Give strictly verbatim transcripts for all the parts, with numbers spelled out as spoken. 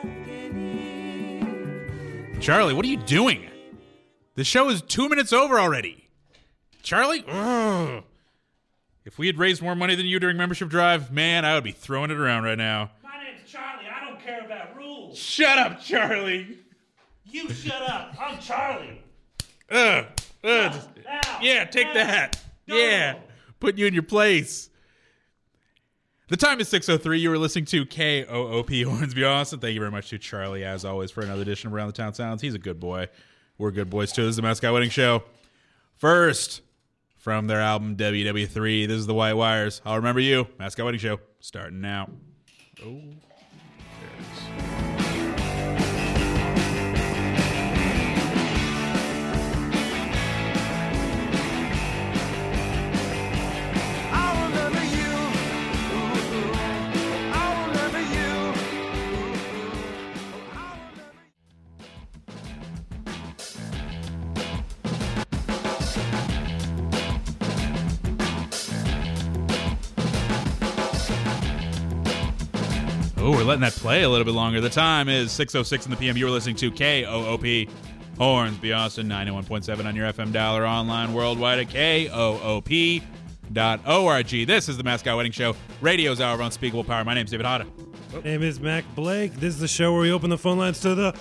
Charlie, what are you doing? The show is two minutes over already. Charlie? Ugh. If we had raised more money than you during membership drive, man, I would be throwing it around right now. My name's Charlie. I don't care about rules. Shut up, Charlie. You shut up. I'm Charlie. Ugh. Ugh. Now, now, Yeah, take now. that. Go. Yeah. Put you in your place. The time is six oh three. You were listening to K O O P Hornsby Austin. Thank you very much to Charlie, as always, for another edition of Around the Town Sounds. He's a good boy. We're good boys, too. This is the Mascot Wedding Show. First, from their album W W three, this is the White Wires. I'll Remember You. Mascot Wedding Show, starting now. Oh, there it is. Oh, we're letting that play a little bit longer. The time is six oh six in the P M. You were listening to K O O P Hornsby Austin, ninety-one point seven on your F M dial or online worldwide at K O O P dot org. This is the Mascot Wedding Show, radio's hour of unspeakable power. My name's David Hada. My name is Mac Blake. This is the show where we open the phone lines to the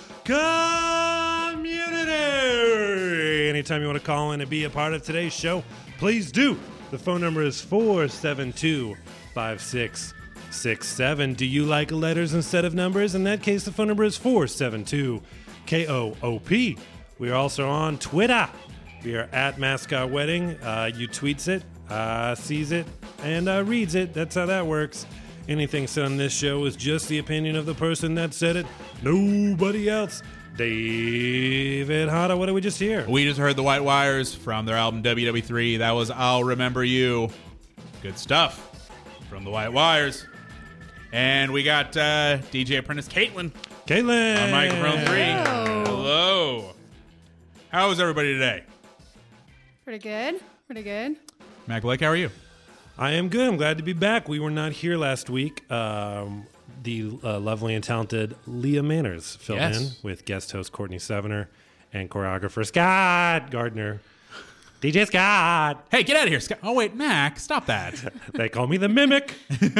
community. Anytime you want to call in and be a part of today's show, please do. The phone number is four seven two, five six six seven. Do you like letters instead of numbers? In that case, the phone number is four seven two, K O O P. We are also on Twitter. We are at Mascot Wedding. Uh, you tweets it, uh, sees it, and uh, reads it. That's how that works. Anything said on this show is just the opinion of the person that said it. Nobody else. David Hada, what did we just hear? We just heard the White Wires from their album W W three. That was I'll Remember You. Good stuff from the White Wires. And we got uh, D J Apprentice Caitlin Caitlin. on microphone three. Hello. Hello. How is everybody today? Pretty good. Pretty good. Mac Blake, how are you? I am good. I'm glad to be back. We were not here last week. Um, the uh, lovely and talented Leah Manners filled Yes. in with guest host Courtney Sevener and choreographer Scott Gardner. D J Scott. Hey, get out of here, Scott. Oh, wait, Mac, stop that. They call me the Mimic.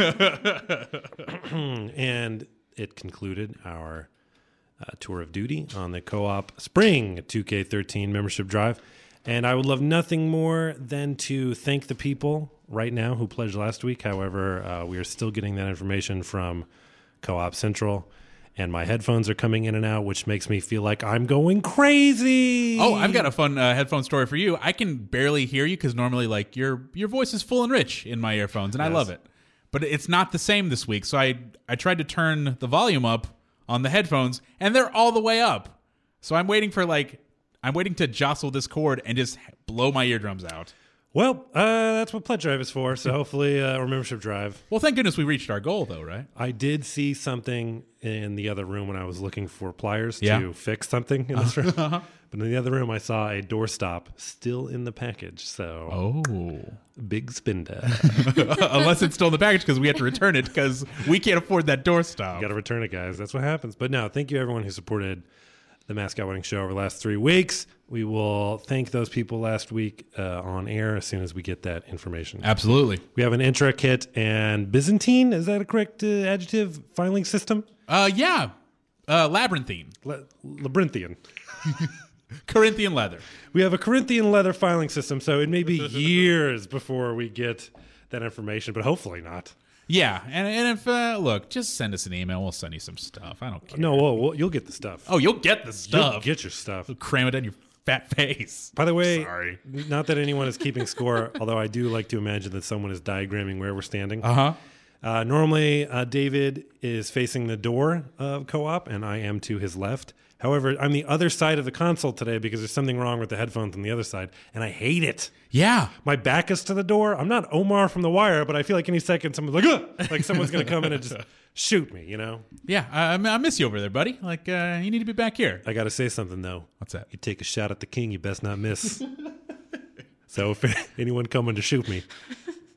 And it concluded our uh, tour of duty on the Co-op Spring two K thirteen membership drive. And I would love nothing more than to thank the people right now who pledged last week. However, uh, we are still getting that information from Co-op Central. And my headphones are coming in and out, which makes me feel like I'm going crazy. Oh, I've got a fun uh, headphone story for you. I can barely hear you because normally, like, your your voice is full and rich in my earphones, and I Yes. love it. But it's not the same this week, so I I tried to turn the volume up on the headphones, and they're all the way up. So I'm waiting for like I'm waiting to jostle this cord and just blow my eardrums out. Well, uh, that's what Pledge Drive is for. So hopefully, uh, or membership drive. Well, thank goodness we reached our goal, though, right? I did see something in the other room when I was looking for pliers Yeah. to fix something in this room. But in the other room, I saw a doorstop still in the package. So, Oh, big spender. unless it's still in the package because we have to return it because we can't afford that doorstop. Got to return it, guys. That's what happens. But no, thank you everyone who supported the Mascot Wedding Show over the last three weeks. We will thank those people last week uh, on air as soon as we get that information. Absolutely. We have an Intra kit and Byzantine. Is that a correct uh, adjective filing system? Uh, yeah, uh, labyrinthine, La- labyrinthian. Corinthian leather. We have a Corinthian leather filing system, so it may be years before we get that information, but hopefully not. Yeah, and and if uh, look, just send us an email. We'll send you some stuff. I don't care. No, well, well you'll get the stuff. Oh, you'll get the You'll stuff. get your stuff. Cram it in your fat face. By the way, Sorry. not that anyone is keeping score, although I do like to imagine that someone is diagramming where we're standing. Uh-huh. Uh, normally, uh, David is facing the door of Co-op, and I am to his left. However, I'm the other side of the console today because there's something wrong with the headphones on the other side, and I hate it. Yeah. My back is to the door. I'm not Omar from The Wire, but I feel like any second someone's like, ugh! Like someone's going to come in and just shoot me, you know? Yeah, I, I miss you over there, buddy. Like, uh, you need to be back here. I got to say something, though. What's that? You take a shot at the king, you best not miss. So if anyone coming to shoot me,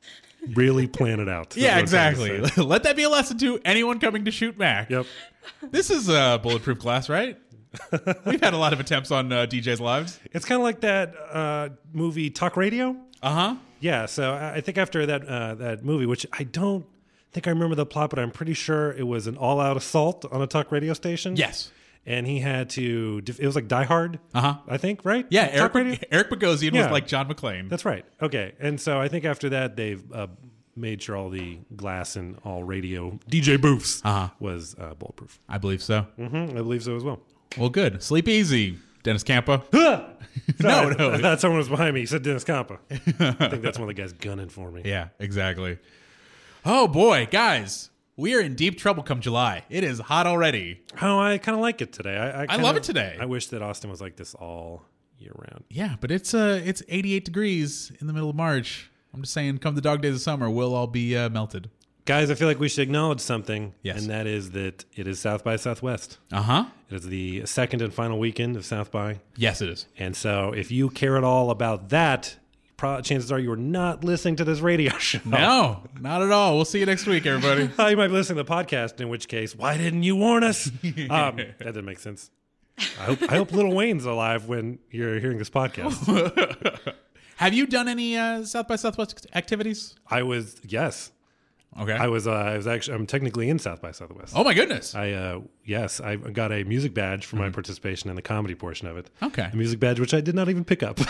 really plan it out. That's Yeah, what I'm trying to exactly. say. Let that be a lesson to anyone coming to shoot Mac. Yep. This is uh, bulletproof glass, right? We've had a lot of attempts on uh, D Js' lives. It's kind of like that uh, movie Talk Radio. Uh huh. Yeah, so I I think after that uh, that movie, which I don't think I remember the plot, but I'm pretty sure it was an all-out assault on a talk radio station. Yes. And he had to, it was like Die Hard, Uh-huh. I think, right? Yeah, Talk radio? Eric, Eric Bogosian Yeah. was like John McClane. That's right. Okay. And so I think after that, they've uh, made sure all the glass and all radio D J booths Uh-huh. was uh, bulletproof. I believe so. hmm I believe so as well. Well, good. Sleep easy, Dennis Campa. no, no. I thought someone was behind me. He said Dennis Campa. I think that's one of the guys gunning for me. Yeah, exactly. Oh, boy, guys. We are in deep trouble come July. It is hot already. Oh, I kind of like it today. I, I, kinda, love it today. I wish that Austin was like this all year round. Yeah, but it's uh, it's eighty-eight degrees in the middle of March. I'm just saying, come the dog days of summer, we'll all be uh, melted. Guys, I feel like we should acknowledge something. Yes. And that is that it is South by Southwest. Uh-huh. It is the second and final weekend of South by. Yes, it is. And so if you care at all about that, pro- chances are you are not listening to this radio show. No, not at all. We'll see you next week, everybody. Oh, you might be listening to the podcast, in which case, why didn't you warn us? um, that doesn't make sense. I hope, I hope Lil Wayne's alive when you're hearing this podcast. Have you done any uh, South by Southwest activities? I was, yes. Okay. I was, uh, I was actually, I'm technically in South by Southwest. Oh, my goodness. I, uh, yes, I got a music badge for my participation in the comedy portion of it. Okay. A music badge, which I did not even pick up.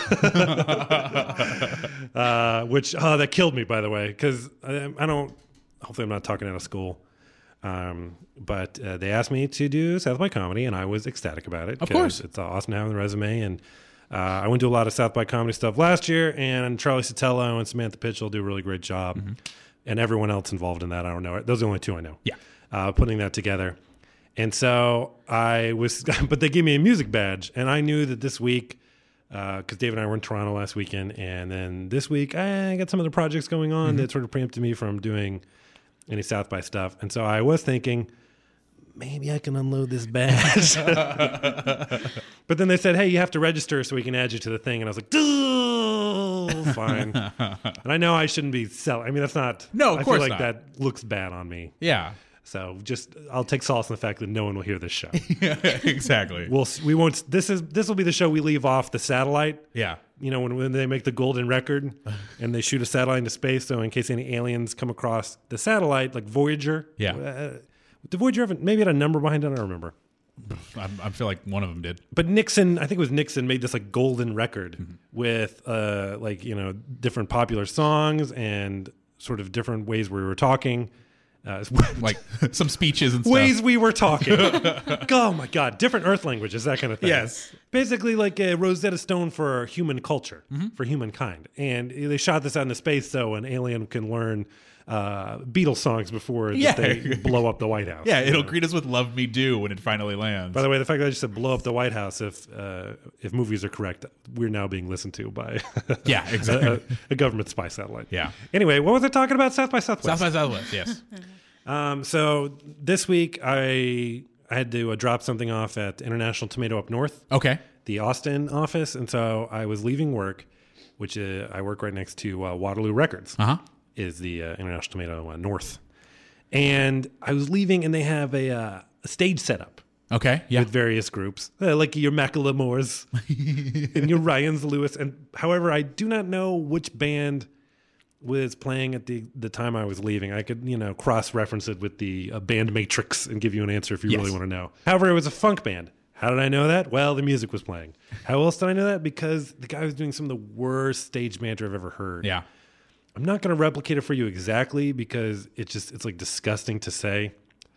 uh, which, oh, that killed me, by the way, because I, I don't, hopefully I'm not talking out of school. Um, but uh, they asked me to do South by Comedy, and I was ecstatic about it. Of 'cause course. It's awesome to have on the resume. And uh, I went to a lot of South by Comedy stuff last year, and Charlie Sotelo and Samantha Pitchell do a really great job. Mm-hmm. And everyone else involved in that, I don't know. Those are the only two I know. Yeah. Uh, putting that together. And so I was, but they gave me a music badge, and I knew that this week, because uh, Dave and I were in Toronto last weekend, and then this week I got some other projects going on Mm-hmm. that sort of preempted me from doing any South by stuff. And so I was thinking, maybe I can unload this badge. But then they said, hey, you have to register so we can add you to the thing. And I was like, oh, fine. And I know I shouldn't be selling. I mean, that's not. No, of I course feel like not. that looks bad on me. Yeah. So just, I'll take solace in the fact that no one will hear this show. Exactly. We'll, we won't, this is, this will be the show we leave off the satellite. Yeah. You know, when, when they make the golden record and they shoot a satellite into space. So in case any aliens come across the satellite, like Voyager. Yeah. Uh, did Voyager have, a- maybe had a number behind it? I don't remember. I, I feel like one of them did. But Nixon, I think it was Nixon, made this like golden record mm-hmm. with uh, like, you know, different popular songs and sort of different ways we were talking. Uh, Like some speeches and stuff. ways we were talking. Oh my God. Different earth languages, that kind of thing. Yes. Basically like a Rosetta Stone for human culture, Mm-hmm. for humankind. And they shot this out into space so an alien can learn uh, Beatles songs before Yeah. they blow up the White House. Yeah, it'll You know? greet us with "Love Me Do" when it finally lands. By the way, the fact that I just said blow up the White House, if uh, if movies are correct, we're now being listened to by Yeah, exactly. a, a government spy satellite. Yeah. Anyway, what was I talking about? South by Southwest. South by Southwest, yes. Um, so this week I I had to uh, drop something off at International Tomato up north, Okay. the Austin office, and so I was leaving work, which uh, I work right next to uh, Waterloo Records. Uh huh. Is the uh, International Tomato uh, North, and I was leaving, and they have a, uh, a stage setup Okay. Yeah. with various groups, uh, like your Macklemores and your Ryans Lewis, and however, I do not know which band was playing at the the time I was leaving. I could, you know, cross reference it with the uh, band matrix and give you an answer if you Yes. really want to know. However, it was a funk band. How did I know that? Well, the music was playing. How else did I know that? Because the guy was doing some of the worst stage banter I've ever heard. Yeah. I'm not going to replicate it for you exactly because it's just it's like disgusting to say.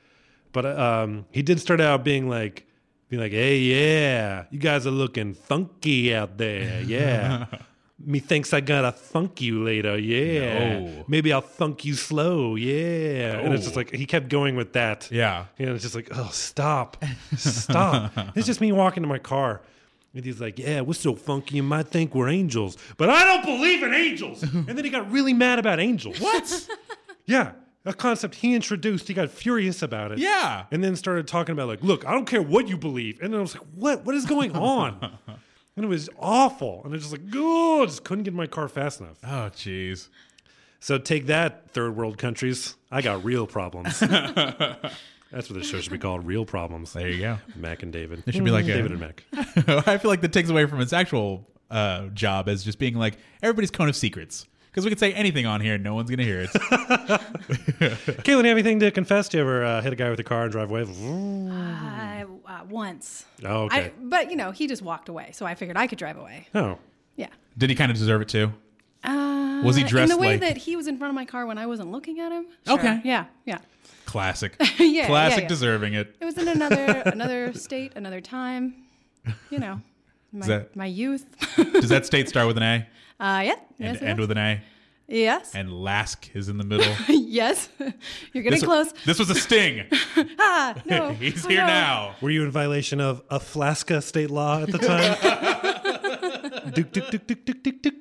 But um, he did start out being like, being like, "Hey, yeah, you guys are looking funky out there, yeah." Me thinks I gotta funk you later, yeah. No. Maybe I'll funk you slow, yeah. And it's just like he kept going with that. Yeah. And it's just like, oh, stop, stop. It's just me walking to my car. And he's like, yeah, we're so funky you might think we're angels. But I don't believe in angels. And then he got really mad about angels. What? Yeah. A concept he introduced. He got furious about it. Yeah. And then started talking about like, look, I don't care what you believe. And then I was like, what? What is going on? And it was awful. And I was just like, oh, I just couldn't get in my car fast enough. Oh, jeez. So take that, third world countries. I got real problems. That's what this show should be called, Real Problems. There you go. Mac and David. It should be like a- David and Mac. I feel like that takes away from its actual uh, job as just being like everybody's cone of secrets. Because we could say anything on here and no one's going to hear it. Caitlin, you have anything to confess? Do you ever uh, hit a guy with a car and drive away? Uh, uh, once. Oh, okay. I, but, you know, he just walked away. So I figured I could drive away. Oh. Yeah. Did he kind of deserve it too? Uh, Was he dressed in the way like- that he was in front of my car when I wasn't looking at him? Okay. Yeah, yeah. Classic. Yeah, Classic yeah, yeah. deserving it. It was in another another state, another time. You know, my, that- my youth. Does that state start with an A Uh, yeah. and Yes. end with an A? Yes. And Lask is in the middle. Yes. You're getting This, close. this was a sting. Ah, no. He's Oh, here no. now. Were you in violation of a Flasca state law at the time? Duke, duke, duke, duke, duke, duke, duke.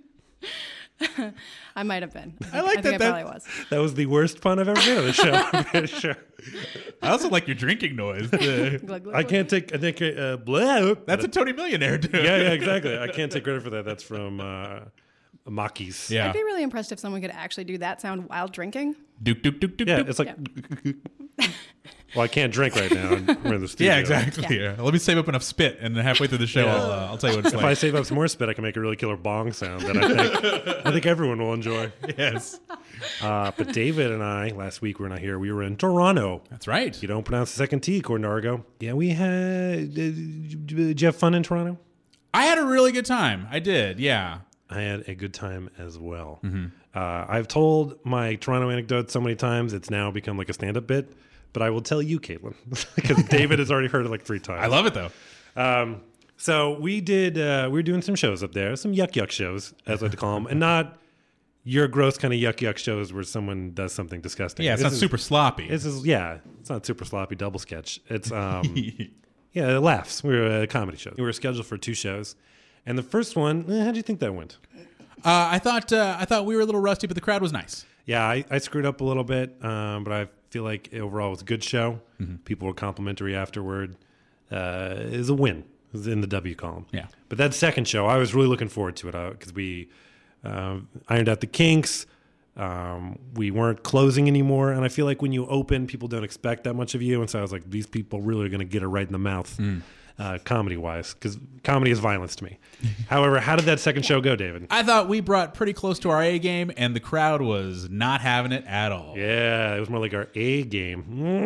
I might have been. I like I that think that- I probably was. That was the worst pun I've ever made on the show. I'm pretty sure. I also like your drinking noise. Uh, Glug, glug, I glug. can't take, I think, uh, blah. That's a Tony Millionaire, dude. Yeah, yeah, exactly. I can't take credit for that. That's from uh, Maki's. Yeah. I'd be really impressed if someone could actually do that sound while drinking. Duke, duke, duke, duke, Yeah, duke. it's like, well, I can't drink right now. We're in the studio. Yeah, exactly. Yeah. Yeah. Let me save up enough spit, and then halfway through the show, Yeah. I'll, uh, I'll tell you what it's If I like. save up some more spit, I can make a really killer bong sound that I think I think everyone will enjoy. Yes, Uh, but David and I, last week we were not here. We were in Toronto. that's right. You don't pronounce the second T, according to Argo. Yeah, we had. Uh, did you have fun in Toronto? I had a really good time. I did. Yeah. I had a good time as well. Uh, I've told my Toronto anecdote so many times, it's now become like a stand-up bit. But I will tell you, Caitlin, because David has already heard it like three times. I love it though. Um, so we did. Uh, we were doing some shows up there, some yuck yuck shows, as I like to call them, and not your gross kind of yuck yuck shows where someone does something disgusting. Yeah, it's This not is- super sloppy. This is yeah, it's not super sloppy double sketch. It's um, yeah, it laughs. We were at a comedy show. We were scheduled for two shows, and the first one, eh, how do you think that went? Uh, I thought uh, I thought we were a little rusty, but the crowd was nice. Yeah, I, I screwed up a little bit, um, but I feel like overall it was a good show. People were complimentary afterward. Uh, it was a win. It was in the W column. Yeah. But that second show, I was really looking forward to it because we uh, ironed out the kinks. Um, we weren't closing anymore, and I feel like when you open, people don't expect that much of you. And so I was like, these people really are going to get it right in the mouth, uh, comedy-wise, because comedy is violence to me. However, how did that second show go, David? I thought we brought pretty close to our A game, and the crowd was not having it at all. Yeah, it was more like our A game.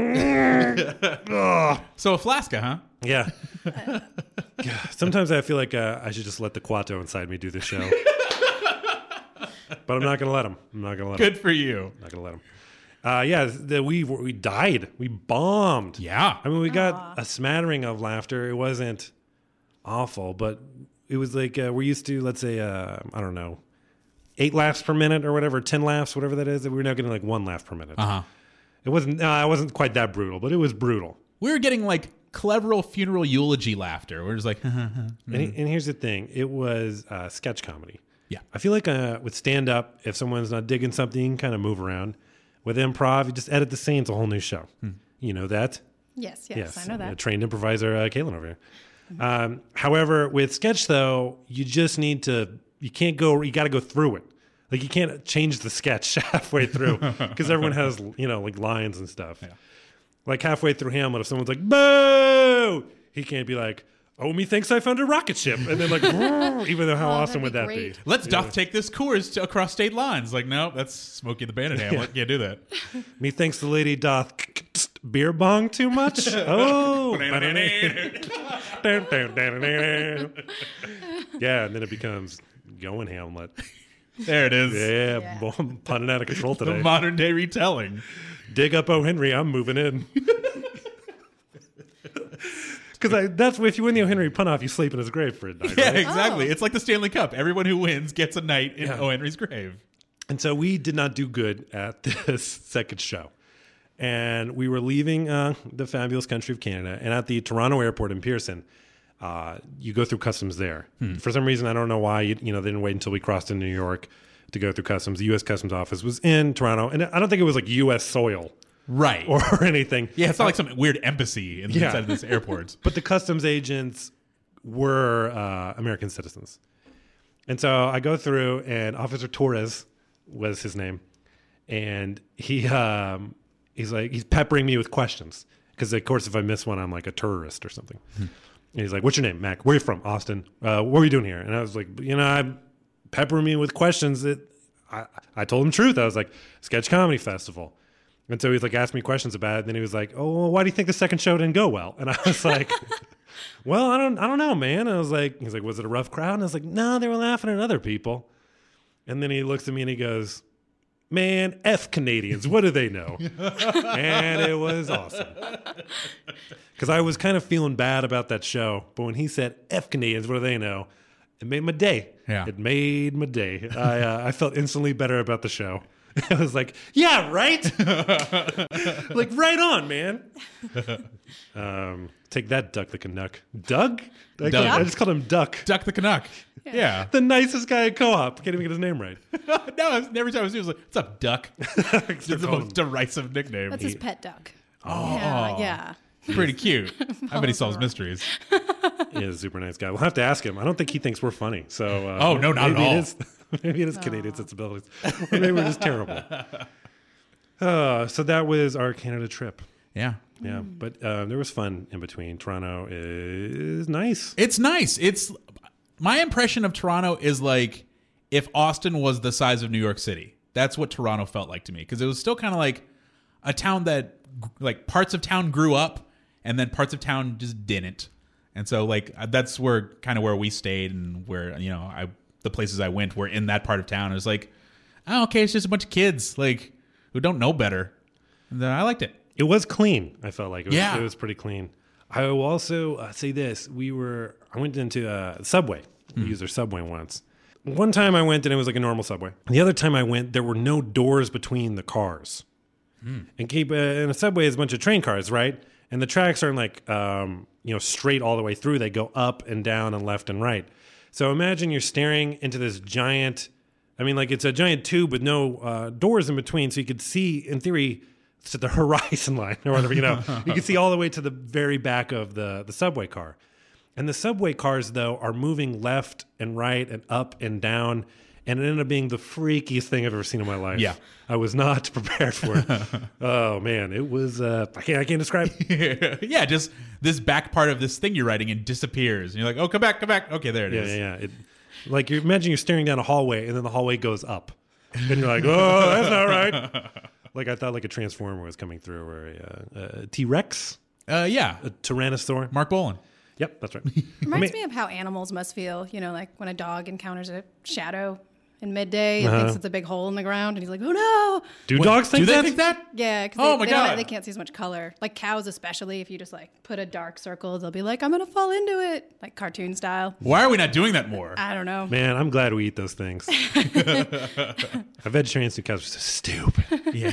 So a Flasca, huh? Yeah. God, sometimes I feel like uh, I should just let the Quato inside me do this show. But I'm not going to let him. I'm not going to let him. Good for you. I'm not going to let him. Uh, yeah, the, we we died. We bombed. Yeah. I mean, we got a smattering of laughter. It wasn't awful, but it was like uh, we're used to, let's say, uh, I don't know, eight laughs per minute or whatever, ten laughs, whatever that is. We were now getting like one laugh per minute. Uh huh. It wasn't. Uh, it wasn't quite that brutal, but it was brutal. We were getting like clever funeral eulogy laughter. We're just like, And, he- and here's the thing: it was uh, sketch comedy. yeah. I feel like uh, with stand up, if someone's not digging something, you can kind of move around. With improv, you just edit the scene. It's a whole new show. You know that? Yes, yes, I know A that. trained improviser, uh, Caitlin over here. Um, however, with sketch though, you just need to. You can't go. You got to go through it. Like you can't change the sketch halfway through because everyone has you know like lines and stuff. Yeah. Like halfway through Hamlet, if someone's like "boo," he can't be like, "Oh, methinks I found a rocket ship," and then like, even though how Oh, awesome that'd would be that great. be? Let's doth take this course to, across state lines. Like, no, that's Smokey the Bandit Hamlet. Can't do that. Methinks the lady doth beer bong too much. Oh, yeah, and then it becomes going Hamlet. There it is. Yeah, Yeah. boom, punning out of control The today. modern day retelling. Dig up O. Henry, I'm moving in. Because that's if you win the O. Henry pun off, you sleep in his grave for a night. Yeah, Right? exactly. Oh. It's like the Stanley Cup. Everyone who wins gets a night in Yeah. O. Henry's grave. And so we did not do good at this second show. And we were leaving uh, the fabulous country of Canada. And at the Toronto airport in Pearson, uh, you go through customs there. For some reason, I don't know why, you, you know, they didn't wait until we crossed into New York to go through customs. The U S Customs office was in Toronto. And I don't think it was like U S soil Right. or anything. yeah, it's not like some weird embassy in, Yeah. inside of this airport. But the customs agents were uh, American citizens. And so I go through, and Officer Torres was his name. and he um, he's like he's peppering me with questions because of course if I miss one I'm like a tourist or something. And he's like, "What's your name, Mac? Where are you from? Austin. Uh, what are you doing here?" And I was like, "You know, I'm peppering me with questions that I I told him the truth. I was like, sketch comedy festival." And so he's like asked me questions about it. And then he was like, "Oh, well, why do you think the second show didn't go well?" And I was like, "Well, I don't, I don't know, man." And I was like, "He's like, was it a rough crowd?" And I was like, "No, they were laughing at other people." And then he looks at me and he goes, "Man, F Canadians, what do they know?" And it was awesome because I was kind of feeling bad about that show, but when he said F Canadians, what do they know? It made my day. Yeah. It made my day. I uh, I felt instantly better about the show. I was like, yeah, right? Like, right on, man. Um, take that, Duck the Canuck. Doug? I, Doug. I just called him Duck. Duck the Canuck. Yeah. The nicest guy at Co-op. Can't even get his name right. No, every time I see him, I was like, "What's up, Duck?" It's the calling most derisive nickname. That's his pet duck. Oh. Yeah, yeah. Pretty cute. I bet he solves mysteries. He is a super nice guy. We'll have to ask him. I don't think he thinks we're funny. So, uh, Oh, no, not maybe at all. It is, maybe it is Canadian sensibilities. Or maybe we're just terrible. Uh, so that was our Canada trip. Yeah. Yeah, but uh, there was fun in between. Toronto is nice. It's nice. It's my impression of Toronto is like if Austin was the size of New York City. That's what Toronto felt like to me because it was still kind of like a town that like parts of town grew up and then parts of town just didn't. And so like that's where kind of where we stayed and where, you know, I the places I went were in that part of town. It was like, oh, okay, it's just a bunch of kids like who don't know better. And then I liked it. It was clean. I felt like it was, Yeah. it was pretty clean. I will also uh, say this: we were. I went into a Subway. We used their Subway once. One time I went and it was like a normal Subway. The other time I went, there were no doors between the cars. And keep uh, in a Subway is a bunch of train cars, right? And the tracks aren't like um, you know straight all the way through. They go up and down and left and right. So imagine you're staring into this giant. I mean, like it's a giant tube with no uh, doors in between, so you could see, in theory, to the horizon line or whatever, you know, you can see all the way to the very back of the, the subway car. And the subway cars, though, are moving left and right and up and down. And it ended up being the freakiest thing I've ever seen in my life. Yeah. I was not prepared for it. Oh, man. It was, uh, I can't, I can't describe it. Yeah, just this back part of this thing you're writing and disappears. And you're like, oh, come back, come back. Okay, there it Yeah, is. yeah, yeah. It, like, you imagine you're staring down a hallway and then the hallway goes up. And you're like, oh, that's not right. Like, I thought like a transformer was coming through or a, uh, a T-Rex, Uh, yeah. a Tyrannosaur. Mark Bolan. Yep, that's right. Reminds mean- me of how animals must feel, you know, like when a dog encounters a shadow in midday and Uh-huh. thinks it's a big hole in the ground, and he's like, "Oh no!" Do What, dogs think do they that? think that? Yeah, because Oh they, my they, don't- God. they can't see as much color. Like cows, especially, if you just like put a dark circle, they'll be like, "I'm gonna fall into it," like cartoon style. Why are we not doing that more? I don't know. Man, I'm glad we eat those things. A vegetarians do cows are so stupid. Yeah.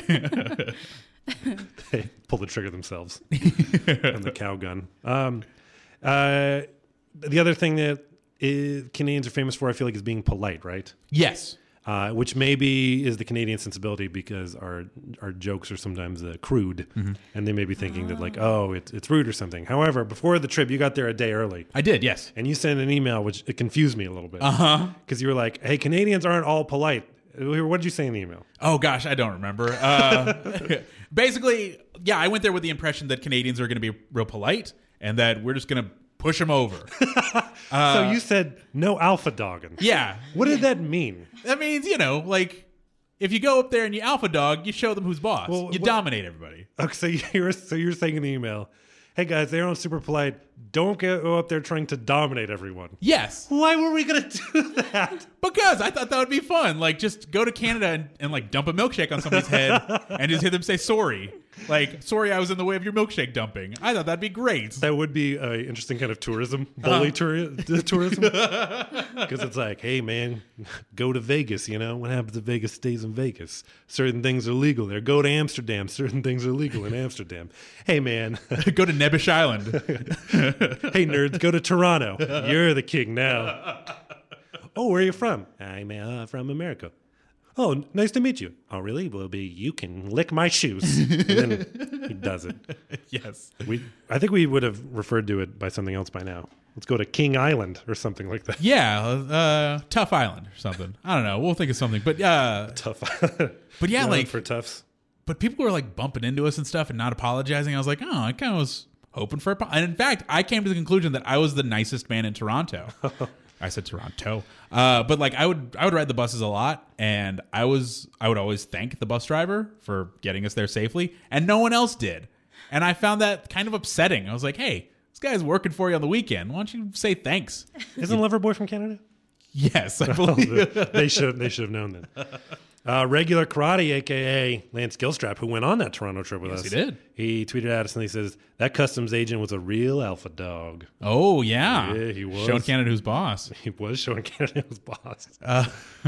They pull the trigger themselves on the cow gun. Um, uh, the other thing that is, Canadians are famous for, I feel like, is being polite, right? Yes. Uh, which maybe is the Canadian sensibility because our our jokes are sometimes uh, crude, and they may be thinking that like, oh, it's it's rude or something. However, before the trip, you got there a day early, I did, yes. and you sent an email which it confused me a little bit. Uh huh. Because you were like, hey, Canadians aren't all polite. What did you say in the email? Oh gosh, I don't remember. Uh, basically, yeah, I went there with the impression that Canadians are going to be real polite and that we're just going to push them over. so you said no alpha dogging. Yeah, What did that mean? that means you know, like if you go up there and you alpha dog, you show them who's boss. Well, you what- dominate everybody. Okay, so you're so you're saying in the email, hey guys, they're all super polite. Don't go up there trying to dominate everyone. Yes, Why were we gonna do that? because I thought that would be fun. Like just go to Canada and, and like dump a milkshake on somebody's head and just hear them say sorry. Like, sorry, I was in the way of your milkshake dumping. I thought that'd be great. That would be an interesting kind of tourism, bully touri- tourism. Because it's like, hey man, go to Vegas. You know what happens if Vegas stays in Vegas? Certain things are legal there. Go to Amsterdam. Certain things are legal in Amsterdam. Hey man, Go to Nebish Island. hey nerds, go to Toronto. You're the king now. Oh, where are you from? I'm uh, from America. oh, nice to meet you. Oh, really? Will be you can lick my shoes. And then he does it. Yes. We, I think we would have referred to it by something else by now. Let's go to King Island or something like that. Yeah, uh, Tough Island or something. I don't know. We'll think of something. But uh, Tough. but yeah, Island like for toughs. but people were like bumping into us and stuff and not apologizing. I was like, oh, I kind of was hoping for a. And in fact, I came to the conclusion that I was the nicest man in Toronto. I said Toronto, uh, but like I would, I would ride the buses a lot, and I was, I would always thank the bus driver for getting us there safely, and no one else did. And I found that kind of upsetting. I was like, hey, this guy's working for you on the weekend. Why don't you say thanks? Isn't Loverboy from Canada? Yes, I believe. they should they should have known that. Uh, regular Karate, aka Lance Gilstrap, who went on that Toronto trip with Yes, us. he did. He tweeted at us and he says that customs agent was a real alpha dog. Oh yeah, Yeah, he was. showing Canada who's boss. He was showing Canada his boss. Uh,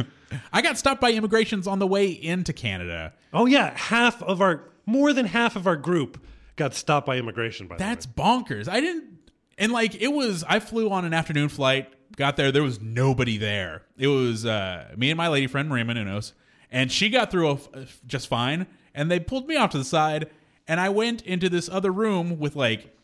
I got stopped by immigrations on the way into Canada. Oh yeah, half of our more than half of our group got stopped by immigration. By That's the bonkers. I didn't, and like it was. I flew on an afternoon flight. Got there, there was nobody there. It was uh, me and my lady friend Maria Menounos, and she got through a, just fine. And they pulled me off to the side, and I went into this other room with like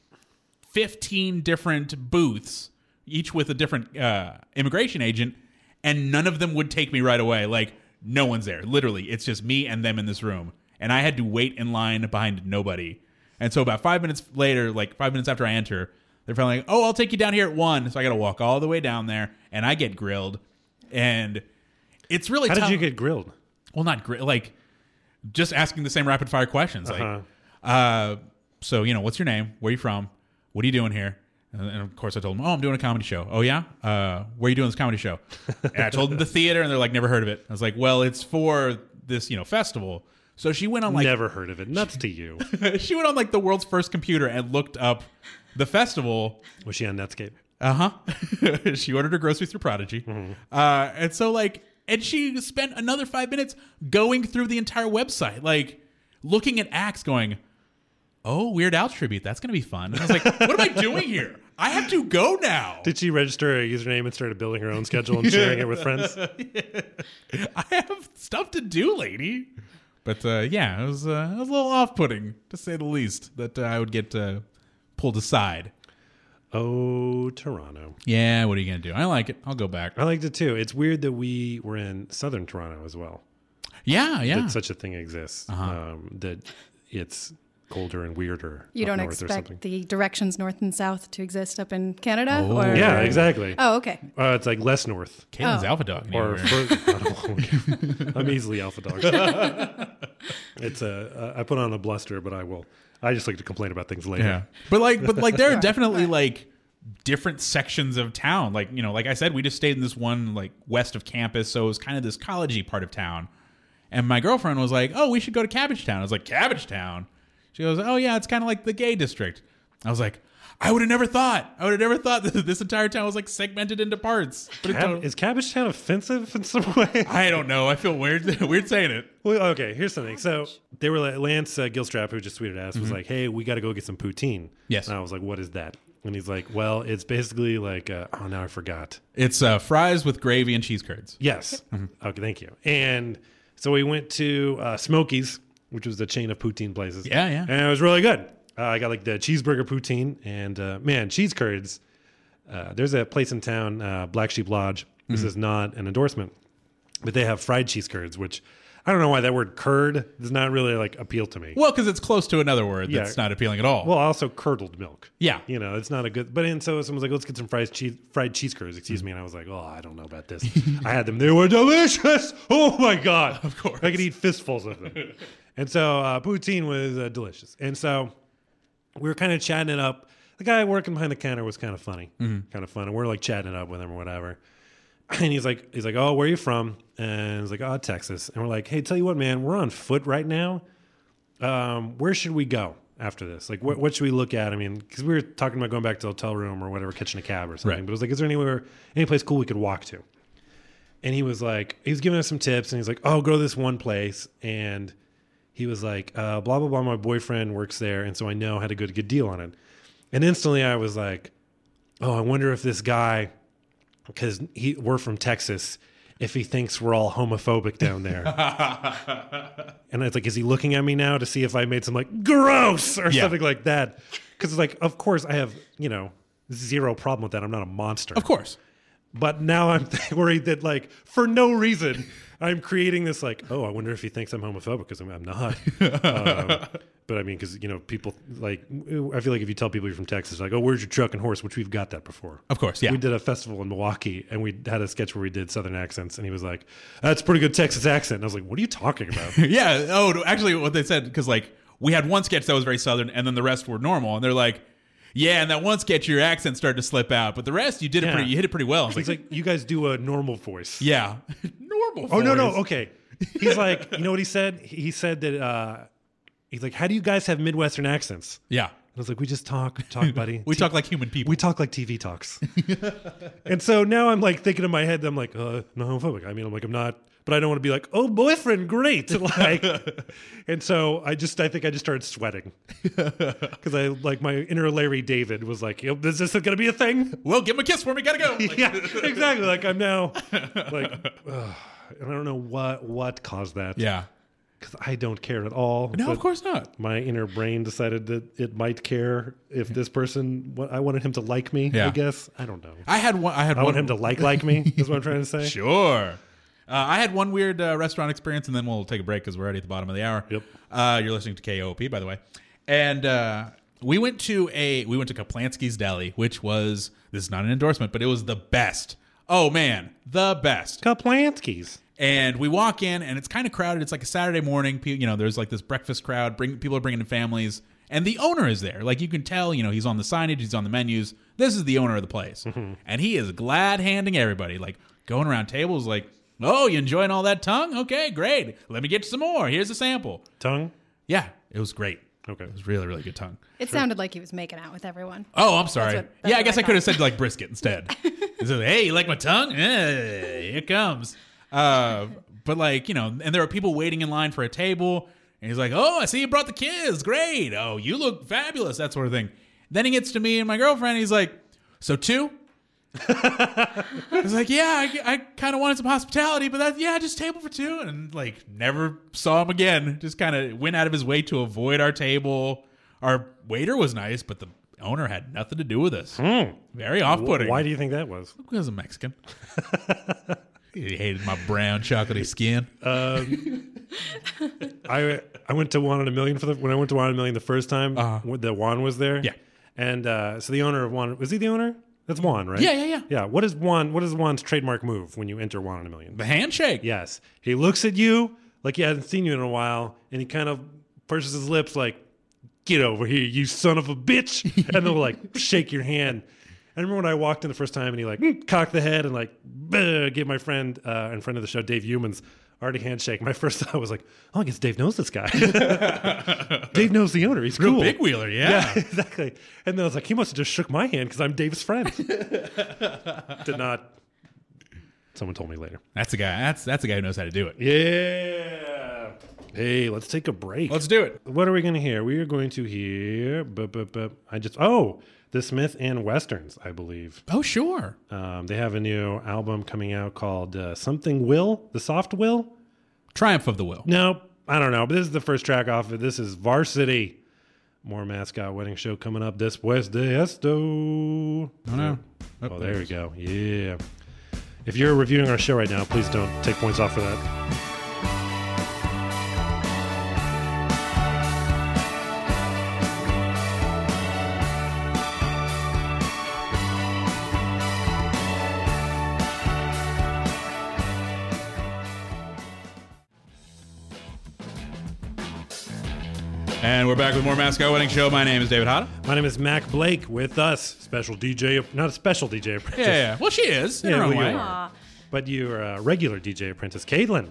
fifteen different booths, each with a different uh, immigration agent, and none of them would take me right away. Like no one's there. Literally, it's just me and them in this room, and I had to wait in line behind nobody. And so about five minutes later, like five minutes after I enter, they're finally like, oh, I'll take you down here at one. So I got to walk all the way down there, and I get grilled. And it's really How tough. did you get grilled? Well, not grilled. Like, just asking the same rapid-fire questions. Like, Uh-huh. uh, so, you know, what's your name? Where are you from? What are you doing here? And, and of course, I told them, oh, I'm doing a comedy show. Oh, yeah? Uh, where are you doing this comedy show? And I told them the theater, and they're like, never heard of it. I was like, well, it's for this, you know, festival. So she went on like Never heard of it. Nuts to you. she went on like the world's first computer and looked up the festival. Was she on Netscape? Uh huh. She ordered her groceries through Prodigy, Mm-hmm. uh, and so like, and she spent another five minutes going through the entire website, like looking at acts, going, "Oh, Weird Al tribute. That's gonna be fun." And I was like, "What am I doing here? I have to go now." Did she register a username and started building her own schedule and sharing it with friends? I have stuff to do, lady. But uh, yeah, it was, uh, it was a little off-putting, to say the least, that uh, I would get uh, pulled aside. Oh, Toronto. Yeah, what are you going to do? I like it. I'll go back. I liked it too. It's weird that we were in southern Toronto as well. Yeah, yeah. That such a thing exists. Uh-huh. Um, that it's colder and weirder. You up don't north or something. expect the directions north and south to exist up in Canada? Oh. Or... Yeah, exactly. Oh, okay. Uh, it's like less north. Caitlin's Oh. alpha dog. Or anywhere. fur- I don't know. I'm easily alpha dog. It's a. Uh, I put on a bluster, but I will. I just like to complain about things later. Yeah, but like, but like, there are definitely like different sections of town. Like, you know, like I said, we just stayed in this one like west of campus, so it was kind of this collegey part of town. And my girlfriend was like, "Oh, we should go to Cabbagetown." I was like, "Cabbagetown?" She goes, "Oh yeah, it's kind of like the gay district." I was like, "I would have never thought. I would have never thought that this entire town was like segmented into parts." But it Cab- don't- is Cabbagetown offensive in some way? I don't know. I feel weird. Weird saying it. Well, okay, here's something. So they were like, Lance uh, Gilstrap, who just tweeted at us, was like, "Hey, we got to go get some poutine." Yes. And I was like, "What is that?" And he's like, "Well, it's basically like, uh, oh, now I forgot." It's uh, fries with gravy and cheese curds. Yes. Okay, thank you. And so we went to uh, Smokies, which was the chain of poutine places. Yeah, yeah. And it was really good. Uh, I got like the cheeseburger poutine, and uh, man, cheese curds. Uh, there's a place in town, uh, Black Sheep Lodge. This Mm-hmm. is not an endorsement, but they have fried cheese curds, which I don't know why that word curd does not really like appeal to me. Well, because it's close to another word Yeah. that's not appealing at all. Well, also curdled milk. Yeah. You know, it's not a good, but and so someone's like, let's get some fried cheese, fried cheese curds, excuse me. And I was like, oh, I don't know about this. I had them. They were delicious. Oh my God. Of course. I could eat fistfuls of them. And so uh, poutine was uh, delicious. And so we were kind of chatting it up. The guy working behind the counter was kind of funny, Mm-hmm. kind of fun. And we're like chatting it up with him or whatever. And he's like, he's like, oh, where are you from? And he's like, oh, Texas. And we're like, hey, tell you what, man, we're on foot right now. Um, where should we go after this? Like, what, what should we look at? I mean, because we were talking about going back to the hotel room or whatever, catching a cab or something. Right. But it was like, is there anywhere, any place cool we could walk to? And he was like, he was giving us some tips, and he's like, oh, go to this one place. And he was like, uh, blah, blah, blah, my boyfriend works there, and so I know how to get a good deal on it. And instantly I was like, oh, I wonder if this guy, because he we're from Texas, if he thinks we're all homophobic down there. And it's like, is he looking at me now to see if I made some like gross or Yeah. something like that? Because it's like, of course I have, you know, zero problem with that. I'm not a monster. Of course. But now I'm worried that like for no reason I'm creating this like, oh, I wonder if he thinks I'm homophobic because I'm, I'm not. um, but I mean, because you know, people like I feel like if you tell people you're from Texas, like, oh, where's your truck and horse, which we've got that before. Of course, yeah. We did a festival in Milwaukee and we had a sketch where we did Southern accents, and he was like, "That's a pretty good Texas accent." And I was like, "What are you talking about?" Yeah. Oh, no, actually, what they said, because like we had one sketch that was very Southern, and then the rest were normal, and they're like, "Yeah, and that one sketch, your accent started to slip out, but the rest, you did it Yeah. pretty, you hit it pretty well." I was He's like, like, "You guys do a normal voice." "Yeah, normal." Oh no, no, voice. okay. He's like, you know what he said? He said that uh, he's like, "How do you guys have Midwestern accents?" Yeah, I was like, "We just talk, talk, buddy. we T- talk like human people. we talk like T V talks." And so now I'm like thinking in my head, I'm like, uh, no homophobic. I mean, I'm like, I'm not, but I don't want to be like, oh, boyfriend, great. Like, and so I just, I think I just started sweating because I like my inner Larry David was like, "Yo, is this going to be a thing?" Well, give him a kiss for me. Gotta go. Like, Yeah, exactly. Like I'm now, like, ugh, and I don't know what what caused that. yeah. Because I don't care at all. No, but of course not. my inner brain decided that it might care if this person. What I wanted him to like me. Yeah. I guess I don't know. I had one. I had I one. want him to like like me. Is what I'm trying to say. Sure. Uh, I had one weird uh, restaurant experience, and then we'll take a break because we're already at the bottom of the hour. Yep. Uh, you're listening to K O P, by the way, and uh, we went to a we went to Kaplansky's Deli, which was this is not an endorsement, but it was the best. Oh man, the best. Kaplansky's. And we walk in, and it's kind of crowded. It's like a Saturday morning. Pe- You know, there's like this breakfast crowd. Bring people are bringing in families, and the owner is there. Like you can tell, you know, he's on the signage, he's on the menus. This is the owner of the place, and he is glad handing everybody, like going around tables, like, "Oh, you enjoying all that tongue? Okay, great. Let me get you some more. Here's a sample." Tongue. Yeah, it was great. Okay. It was really, really good tongue. It sounded like he was making out with everyone. Oh, I'm sorry. That's what- that's yeah, I what guess I I, could have thought. said like brisket instead. He said, "Hey, you like my tongue? Eh, here it comes." Uh, but like, you know, and there are people waiting in line for a table, and he's like, "Oh, I see you brought the kids. Great. Oh, you look fabulous." That sort of thing. Then he gets to me and my girlfriend. And he's like, "So two?" I was like, "Yeah, I, I kind of wanted some hospitality, but that, yeah, just table for two." And like, never saw him again. Just kind of went out of his way to avoid our table. Our waiter was nice, but the owner had nothing to do with us. Very off-putting. Why do you think that was? Because I'm Mexican. He hated my brown chocolatey skin. I I went to One in a Million for the when I went to One in a Million the first time. Uh-huh. when the Juan was there. Yeah. And uh, so the owner of Juan was he the owner? That's Juan, right? Yeah, yeah, yeah. Yeah. What is Juan? What is Juan's trademark move when you enter One in a Million? The handshake. Yes. He looks at you like he hasn't seen you in a while, and he kind of purses his lips like, "Get over here, you son of a bitch," and they'll like shake your hand. I remember when I walked in the first time, and he like mm, cocked the head and like "Bleh," gave my friend uh, and friend of the show, Dave Humans, already handshake. My first thought was like, "Oh, I guess Dave knows this guy." Dave knows the owner. He's Real cool. big wheeler, yeah. Yeah, exactly. And then I was like, he must have just shook my hand because I'm Dave's friend. Did not. Someone told me later. That's a guy. That's that's a guy who knows how to do it. Yeah. Hey, let's take a break. Let's do it. What are we going to hear? We are going to hear. Bu- bu- bu- I just. Oh, the Smith and Westerns, I believe. Oh, sure. Um, they have a new album coming out called uh, Something Will, The Soft Will. Triumph of the Will. No, I don't know. But this is the first track off of it. This is Varsity. More Mascot Wedding Show coming up. Después de esto. Oh, no. Oh, there we go. Yeah. If you're reviewing our show right now, please don't take points off for that. And we're back with more Mascot Wedding Show. My name is David Hada. My name is Mac Blake. With us, special D J, not a special D J apprentice, Yeah, yeah. Well, she is in Yeah, her own well, you way. are. but you're a regular D J apprentice, Caitlin.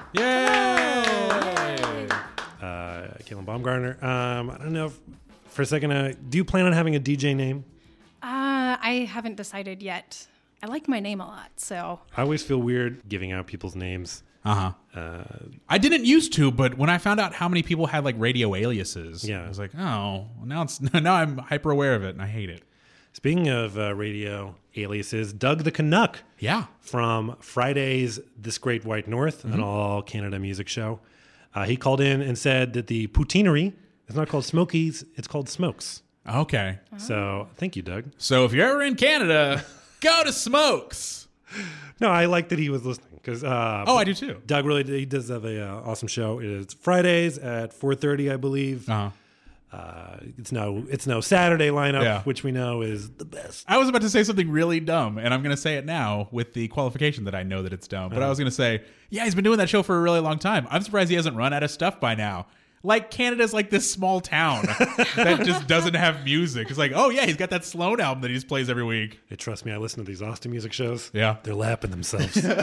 Yay! Uh, Caitlin Baumgartner. Um, I don't know. If, for a second, uh, do you plan on having a D J name? Uh, I haven't decided yet. I like my name a lot, so I always feel weird giving out people's names. Uh-huh. I didn't used to, but when I found out how many people had like radio aliases, Yeah. I was like, oh, now it's now I'm hyper aware of it and I hate it. Speaking of uh, radio aliases, Doug the Canuck Yeah. from Friday's This Great White North, an all Canada music show. Uh, he called in and said that the poutineery is not called Smokies, it's called Smokes. Okay. So thank you, Doug. So if you're ever in Canada, go to Smokes. No, I like that he was listening because uh, Oh, I do too. Doug really he does have a uh, awesome show. It is Fridays at four thirty, I believe. Uh-huh. Uh, it's no it's no Saturday lineup, Yeah. which we know is the best. I was about to say something really dumb, and I'm going to say it now with the qualification that I know that it's dumb. But I was going to say, yeah, he's been doing that show for a really long time. I'm surprised he hasn't run out of stuff by now. Like, Canada's like this small town that just doesn't have music. It's like, oh, yeah, he's got that Sloan album that he just plays every week. Hey, trust me, I listen to these Austin music shows. Yeah. They're lapping themselves. No,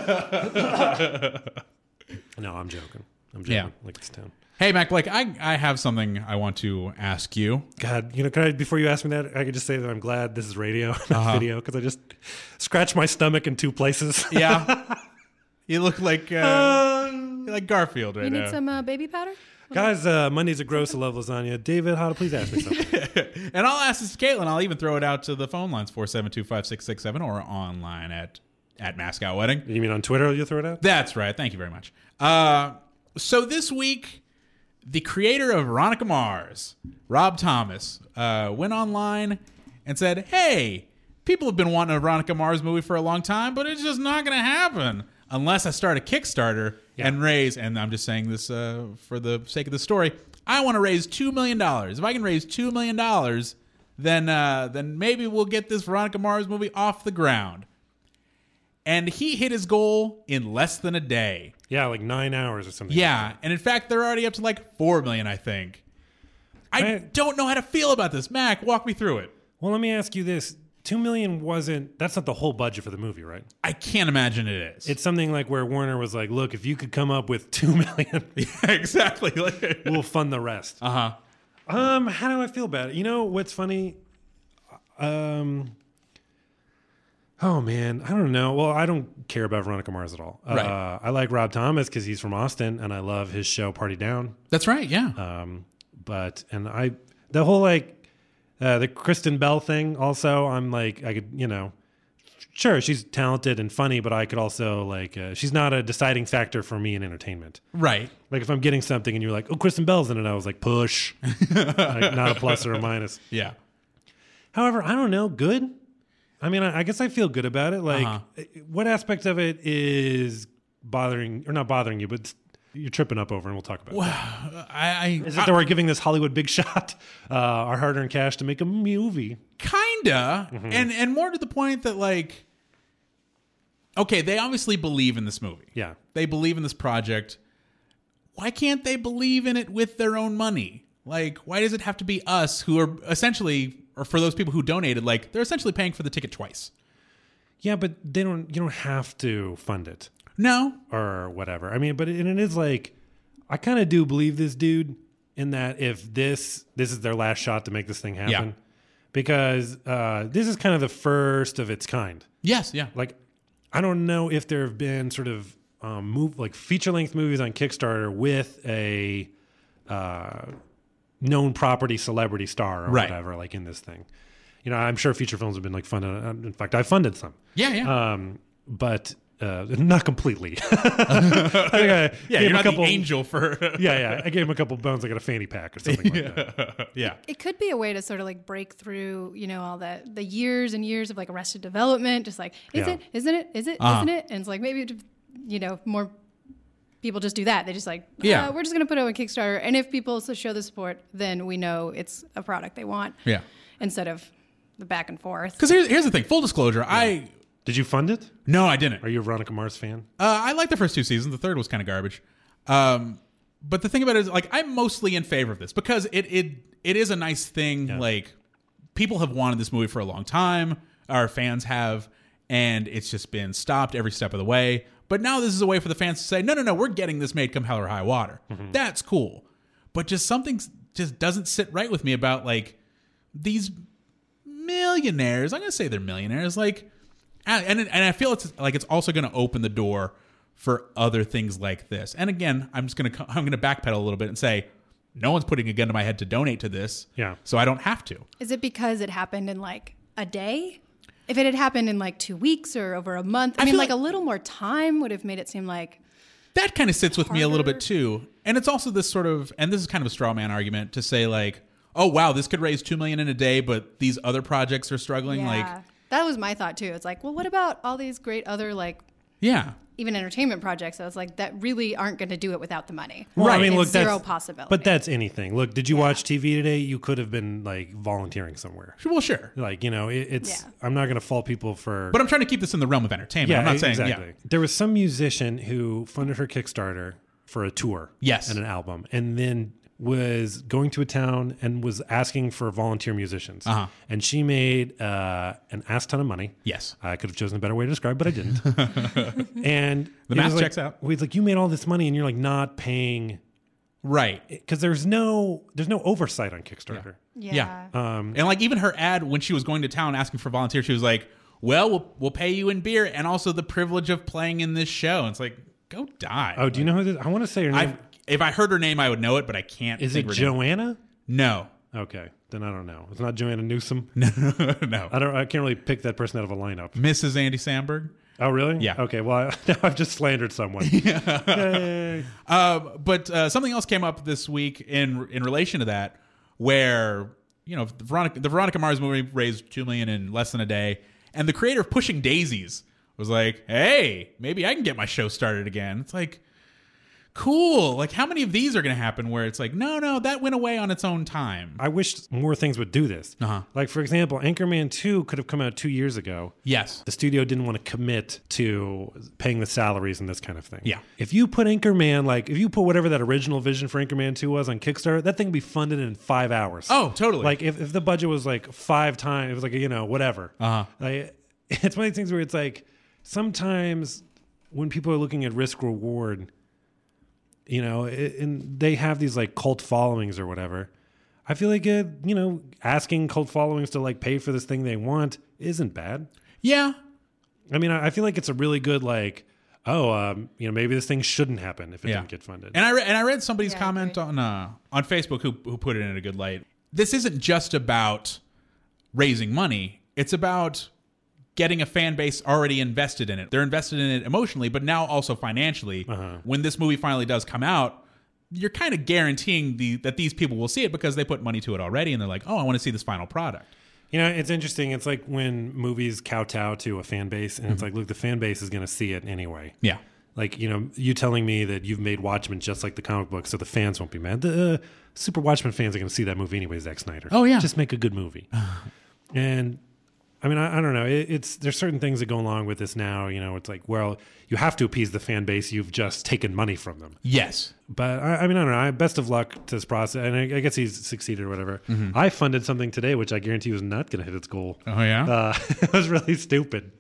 I'm joking. I'm joking. Yeah. Like it's town. Hey, Mac, like, I, I have something I want to ask you. God, you know, can I, before you ask me that, I could just say that I'm glad this is radio, not Uh-huh. video, because I just scratched my stomach in two places. Yeah. You look like uh, you're like Garfield right You need now. some uh, baby powder? Guys, uh, Mondays are gross. I love lasagna. David, how to please ask me something. And I'll ask this to Caitlin. I'll even throw it out to the phone lines, four seven two, five six six seven, or online at, at Mascot Wedding. You mean on Twitter you'll throw it out? That's right. Thank you very much. Uh, so this week, the creator of Veronica Mars, Rob Thomas, uh, went online and said, hey, people have been wanting a Veronica Mars movie for a long time, but it's just not going to happen unless I start a Kickstarter Yeah. and raise, and I'm just saying this uh, for the sake of the story, I want to raise two million dollars. If I can raise two million dollars, then, uh, then maybe we'll get this Veronica Mars movie off the ground. And he hit his goal in less than a day. Yeah, like nine hours or something. Yeah, and in fact, they're already up to like four million, I think. I Right. don't know how to feel about this. Mac, walk me through it. Well, let me ask you this. Two million wasn't, that's not the whole budget for the movie, right? I can't imagine it is. It's something like where Warner was like, look, if you could come up with two million, yeah, exactly. Like, we'll fund the rest. uh-huh. Um, how do I feel about it? You know what's funny? Um, oh man, I don't know. Well, I don't care about Veronica Mars at all. Right. Uh, I like Rob Thomas because he's from Austin, and I love his show Party Down. That's right, yeah. Um, but and I the whole like uh, the Kristen Bell thing. Also, I'm like I could you know. Sure, she's talented and funny, but I could also like uh, she's not a deciding factor for me in entertainment. right. Like if I'm getting something and you're like, "Oh, Kristen Bell's in it," I was like, "Push," like, not a plus or a minus. Yeah. However, I don't know. Good. I mean, I, I guess I feel good about it. Like, Uh-huh. what aspect of it is bothering or not bothering you, but you're tripping up over, and we'll talk about that. I, I Is it that we're giving this Hollywood big shot uh, our hard-earned cash to make a movie? kinda, Mm-hmm. and and more to the point that like, okay, they obviously believe in this movie. Yeah. They believe in this project. Why can't they believe in it with their own money? Like, why does it have to be us who are essentially, or for those people who donated, like they're essentially paying for the ticket twice? Yeah, but they don't. You don't have to fund it No. or whatever. I mean, but it, and it is like, I kind of do believe this dude in that if this this is their last shot to make this thing happen, Yeah. because uh, this is kind of the first of its kind. Yes. Yeah. Like, I don't know if there have been sort of um, move like feature length movies on Kickstarter with a uh, known property celebrity star or Right. whatever, like in this thing. You know, I'm sure feature films have been like funded. In fact, I funded some. Yeah. Yeah. Um, but uh, not completely. I think I yeah. gave You're him not a couple, the angel for. yeah, yeah. I gave him a couple bones. I got a fanny pack or something like that. yeah. It could be a way to sort of like break through, you know, all that the years and years of like Arrested Development. Just like, is Yeah. it? Isn't it? Is it? Uh-huh. Isn't it? And it's like maybe, it- you know, more people just do that. They just like, Yeah. yeah, we're just gonna put it on Kickstarter, and if people so show the support, then we know it's a product they want. Yeah. Instead of the back and forth. Because here's here's the thing. Full disclosure. I Did you fund it? no, I didn't. Are you a Veronica Mars fan? Uh, I like the first two seasons. The third was kind of garbage. Um, but the thing about it is, like, I'm mostly in favor of this because it it it is a nice thing. Yeah. Like, people have wanted this movie for a long time. Our fans have, and it's just been stopped every step of the way. But now this is a way for the fans to say, no, no, no, we're getting this made come hell or high water. Mm-hmm. That's cool. But just something just doesn't sit right with me about like these millionaires. I'm gonna say they're millionaires. Like, and and I feel it's like it's also going to open the door for other things like this. And again, I'm just gonna I'm gonna backpedal a little bit and say, no one's putting a gun to my head to donate to this. Yeah. So I don't have to. Is it because it happened in like a day. If it had happened in like two weeks or over a month, I, I mean, feel like, like- a little more time would have made it seem like That kind of sits with me a little harder. bit too. And it's also this sort of, and this is kind of a straw man argument to say like, oh wow, this could raise two million in a day, but these other projects are struggling. yeah. Like, That was my thought too. It's like, well, what about all these great other like yeah, even entertainment projects? I was like, that really aren't going to do it without the money. Well, I Right. mean, It's look, zero that's, possibility. But that's anything. Look, did you watch T V today? You could have been like volunteering somewhere. well, sure. Like, you know, it, it's. Yeah. I'm not going to fault people for. But I'm trying to keep this in the realm of entertainment. yeah, I'm not saying, exactly. yeah. There was some musician who funded her Kickstarter for a tour, Yes. and an album, and then was going to a town and was asking for volunteer musicians. Uh-huh. And she made uh, an ass ton of money. Yes. I could have chosen a better way to describe, but I didn't. and The it math was like, checks out. He's like, you made all this money, and you're like not paying Right. because there's no there's no oversight on Kickstarter. yeah. Yeah. And like even her ad when she was going to town asking for volunteers, she was like, well, we'll, we'll pay you in beer and also the privilege of playing in this show. And it's like, go die. Oh, do you know who this? I want to say her name. I if I heard her name, I would know it, but I can't. Is think it of her name. Joanna? No. Okay, then I don't know. It's not Joanna Newsom. No. no. I don't. I can't really pick that person out of a lineup. Missus Andy Samberg. Oh, really? Yeah. Okay. Well, I, now I've just slandered someone. Yay. Uh, but uh, something else came up this week in in relation to that, where you know the Veronica, the Veronica Mars movie raised two million in less than a day, and the creator of Pushing Daisies was like, "Hey, maybe I can get my show started again." It's like, cool. Like, how many of these are going to happen where it's like, no, no, that went away on its own time? I wish more things would do this. Uh-huh. Like, for example, Anchorman two could have come out two years ago. Yes. The studio didn't want to commit to paying the salaries and this kind of thing. Yeah. If you put Anchorman, like, if you put whatever that original vision for Anchorman two was on Kickstarter, that thing would be funded in five hours. Oh, totally. Like, if, if the budget was like five times, it was like, you know, whatever. Uh-huh. Like, it's one of these things where it's like, sometimes when people are looking at risk reward, you know, it, and they have these like cult followings or whatever. I feel like, it, you know, asking cult followings to like pay for this thing they want isn't bad. Yeah. I mean, I I feel like it's a really good like, oh, um, you know, maybe this thing shouldn't happen if it Yeah. didn't get funded. And I re- and I read somebody's Yeah, I comment agree. on uh, on Facebook who who put it in a good light. This isn't just about raising money. It's about getting a fan base already invested in it. They're invested in it emotionally, but now also financially. Uh-huh. When this movie finally does come out, you're kind of guaranteeing the that these people will see it because they put money to it already, and they're like, "Oh, I want to see this final product." You know, it's interesting. It's like when movies kowtow to a fan base, and Mm-hmm. it's like, look, the fan base is going to see it anyway. Yeah. Like, you know, you telling me that you've made Watchmen just like the comic book, so the fans won't be mad. The uh, Super Watchmen fans are going to see that movie anyway, Zack Snyder. Oh, yeah. Just make a good movie. And I mean, I, I don't know. It, it's there's certain things that go along with this now. You know, it's like, well, you have to appease the fan base. You've just taken money from them. Yes. But I, I mean, I don't know. I, best of luck to this process, and I, I guess he's succeeded or whatever. Mm-hmm. I funded something today, which I guarantee was not going to hit its goal. Oh yeah. Uh, it was really stupid.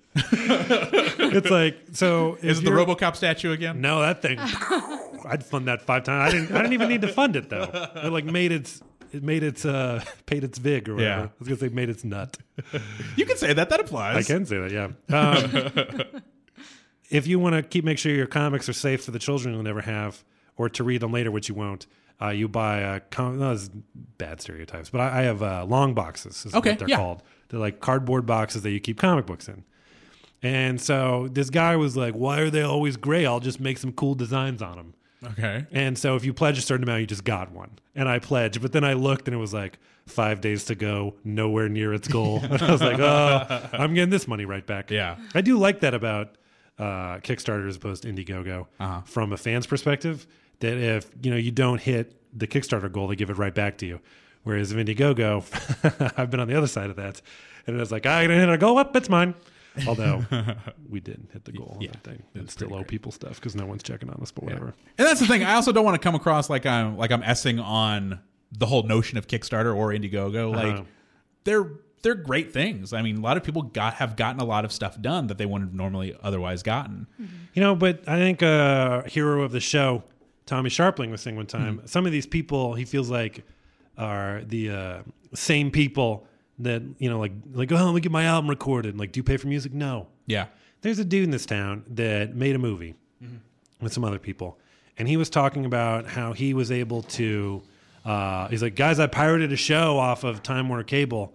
It's like, so if Is it the you're- RoboCop statue again? No, that thing. I'd fund that five times. I didn't. I didn't even need to fund it though. It like made its. It made its uh paid its vig or whatever. Yeah. I was gonna say made its nut. You can say that. That I applies. can say that, yeah. Um, if you want to keep make sure your comics are safe for the children you'll never have, or to read them later, which you won't, uh, you buy a com- no, this is bad stereotypes, but I, I have uh, long boxes. Is Okay, what they're yeah. called. They're like cardboard boxes that you keep comic books in. And so this guy was like, "Why are they always gray? I'll just make some cool designs on them." Okay. And so if you pledge a certain amount, you just got one. And I pledged, but then I looked and it was like five days to go, nowhere near its goal. And I was like, oh, I'm getting this money right back. Yeah. I do like that about uh, Kickstarter as opposed to Indiegogo Uh-huh. from a fan's perspective, that if you know you don't hit the Kickstarter goal, they give it right back to you. Whereas if Indiegogo, I've been on the other side of that. And it was like, I didn't hit a goal, up, it's mine. Although we didn't hit the goal on Yeah. that thing. And still owe people stuff because no one's checking on us, but whatever. And that's the thing. I also don't want to come across like I'm like I'm essing on the whole notion of Kickstarter or Indiegogo. Like Uh-huh. they're they're great things. I mean, a lot of people got have gotten a lot of stuff done that they wouldn't have normally otherwise gotten. You know, but I think a hero of the show, Tommy Sharpling, was saying one time, some of these people he feels like are the uh, same people that, you know, like, like, oh, let me get my album recorded. Like, do you pay for music? No. Yeah. There's a dude in this town that made a movie with some other people. And he was talking about how he was able to, uh, he's like, guys, I pirated a show off of Time Warner Cable.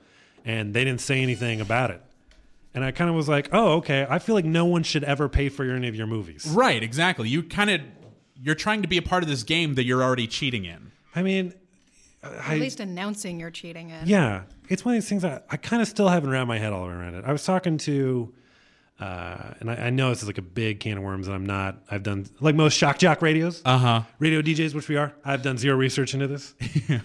and they didn't say anything about it. And I kind of was like, oh, okay. I feel like no one should ever pay for any of your movies. Right, exactly. You kind of you're trying to be a part of this game that you're already cheating in. I mean, At I, least announcing you're cheating in. yeah, it's one of these things that I kind of still haven't wrapped my head all around it. I was talking to, uh, and I, I know this is like a big can of worms, and I'm not. I've done like most shock jock radios, Uh huh. radio D Js, which we are. I've done zero research into this.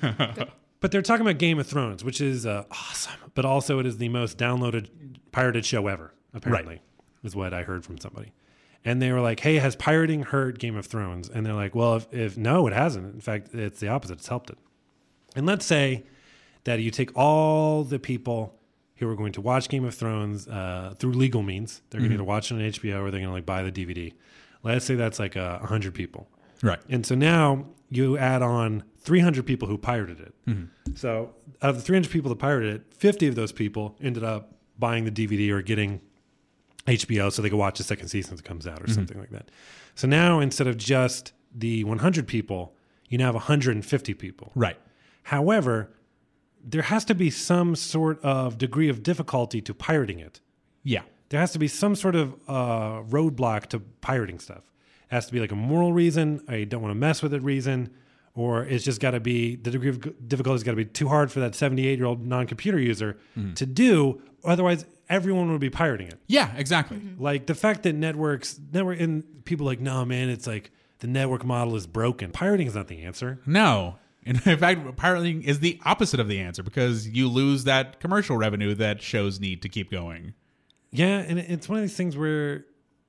But they're talking about Game of Thrones, which is uh, awesome, but also it is the most downloaded pirated show ever, apparently, Right. is what I heard from somebody. And they were like, hey, has pirating hurt Game of Thrones? And they're like, well, if, if no, it hasn't. In fact, it's the opposite. It's helped it. And let's say that you take all the people who are going to watch Game of Thrones uh, through legal means. They're going to either watch it on H B O or they're going to like buy the D V D. Let's say that's like a uh, one hundred people. Right. And so now you add on three hundred people who pirated it. Mm-hmm. So out of the three hundred people that pirated it, fifty of those people ended up buying the D V D or getting H B O so they could watch the second season as it comes out or mm-hmm. something like that. So now instead of just the one hundred people, you now have one hundred fifty people. Right. However, there has to be some sort of degree of difficulty to pirating it. Yeah. There has to be some sort of uh, roadblock to pirating stuff. It has to be like a moral reason, I don't want to mess with it reason, or it's just got to be, the degree of difficulty has got to be too hard for that seventy-eight-year-old non-computer user mm-hmm. to do, otherwise everyone would be pirating it. Yeah, exactly. Mm-hmm. Like the fact that networks, network, and people are like, no, man, it's like the network model is broken. Pirating is not the answer. No. In fact, pirating is the opposite of the answer because you lose that commercial revenue that shows need to keep going. Yeah, and it's one of these things where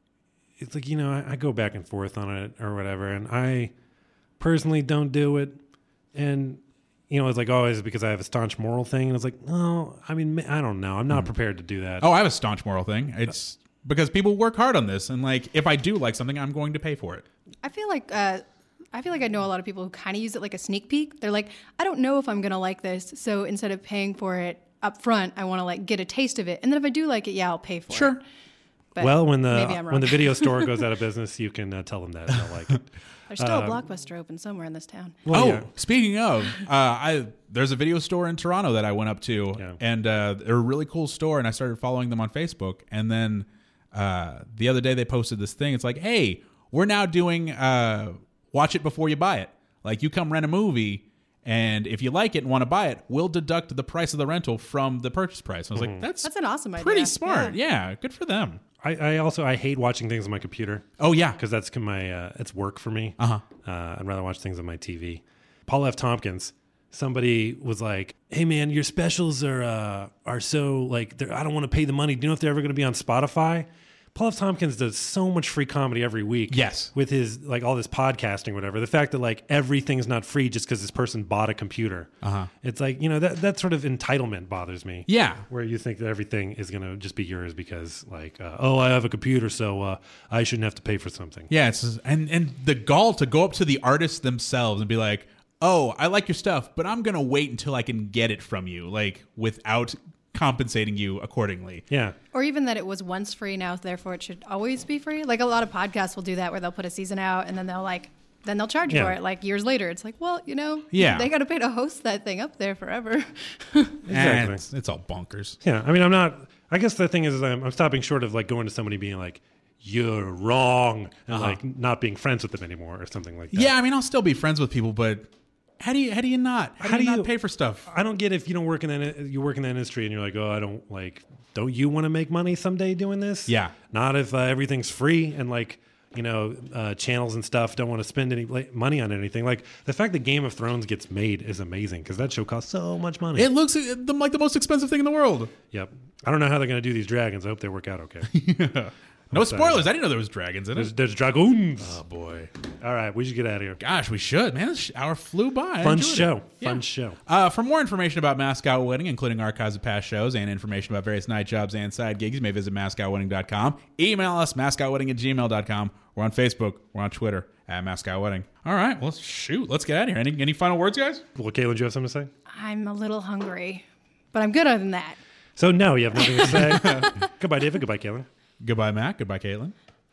it's like, you know, I, I go back and forth on it or whatever, and I personally don't do it. And, you know, it's like, oh, is it because I have a staunch moral thing? And it's like, no, I mean, I don't know. I'm not mm. prepared to do that. Oh, I have a staunch moral thing. It's because people work hard on this. And, like, if I do like something, I'm going to pay for it. I feel like... Uh, I feel like I know a lot of people who kind of use it like a sneak peek. They're like, I don't know if I'm going to like this. So instead of paying for it up front, I want to like get a taste of it. And then if I do like it, yeah, I'll pay for sure. it. But well, when the maybe I'm wrong. when the video store goes out of business, you can uh, tell them that. They'll like it. There's still Um, a Blockbuster open somewhere in this town. Well, oh, yeah. Speaking of, uh, I there's a video store in Toronto that I went up to, Yeah. and uh, they're a really cool store, and I started following them on Facebook. And then uh, the other day they posted this thing. It's like, hey, we're now doing uh, watch it before you buy it. Like, you come rent a movie, and if you like it and want to buy it, we'll deduct the price of the rental from the purchase price. I was Mm-hmm. like, that's That's an awesome idea. pretty smart. Yeah. Good for them. I, I also I hate watching things on my computer. Oh, yeah. Because that's my uh, it's work for me. Uh-huh. Uh, I'd rather watch things on my T V. Paul F. Tompkins, somebody was like, "Hey man, your specials are uh, are so like they're- I don't want to pay the money. Do you know if they're ever going to be on Spotify?" Paul F. Tompkins does so much free comedy every week. Yes. With his like all this podcasting, whatever. The fact that like everything's not free just because this person bought a computer. Uh-huh. It's like, you know, that that sort of entitlement bothers me. Yeah. Where you think that everything is going to just be yours because like, uh, oh, I have a computer, so uh, I shouldn't have to pay for something. Yeah, it's and and the gall to go up to the artists themselves and be like, "Oh, I like your stuff, but I'm gonna wait until I can get it from you, like without compensating you accordingly." Yeah. Or even that it was once free, now therefore it should always be free. Like a lot of podcasts will do that where they'll put a season out and then they'll like then they'll charge Yeah. for it like years later. It's like, well, you know, Yeah. they got to pay to host that thing up there forever. Exactly. And it's, it's all bonkers. Yeah. I mean, I'm not, I guess the thing is, is I'm, I'm stopping short of like going to somebody being like, you're wrong, and Uh-huh. like not being friends with them anymore or something like that. Yeah, I mean, I'll still be friends with people, but how do you how do you not how, How do you do not you- pay for stuff? I don't get if you don't work in that, you work in that industry and you're like, oh, I don't like, don't you want to make money someday doing this? Yeah. Not if uh, everything's free and like, you know, uh, channels and stuff don't want to spend any like, money on anything. Like the fact that Game of Thrones gets made is amazing because that show costs so much money. It looks uh, the- like the most expensive thing in the world. Yep. I don't know how they're going to do these dragons. I hope they work out okay. No spoilers. I didn't know there was dragons in There's, it. there's dragoons. Oh boy, All right, we should get out of here. gosh, we should, man. This hour flew by. I Fun enjoyed it. show. Yeah. Fun show. Uh, for more information about Mascot Wedding, including archives of past shows and information about various night jobs and side gigs, you may visit mascot wedding dot com. Email us, mascot wedding at gmail dot com. We're on Facebook. We're on Twitter at Mascot Wedding. All right, well, shoot. Let's get out of here. Any, any final words, guys? Well, Caitlin, do you have something to say? I'm a little hungry, but I'm good other than that. So, no, you have nothing to say. Goodbye, David. Goodbye, Caitlin. Goodbye, Matt. Goodbye, Caitlin.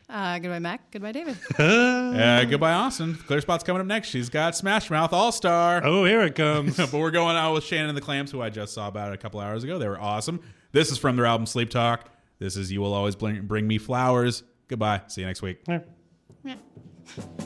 Uh, goodbye, Mac. Goodbye, David. Uh, goodbye, Austin. Clear Spot's coming up next. She's got Smash Mouth All-Star. Oh, here it comes. But we're going out with Shannon and the Clams, who I just saw about a couple hours ago. They were awesome. This is from their album Sleep Talk. This is You Will Always Bring, Bring Me Flowers. Goodbye. See you next week. Yeah. Yeah.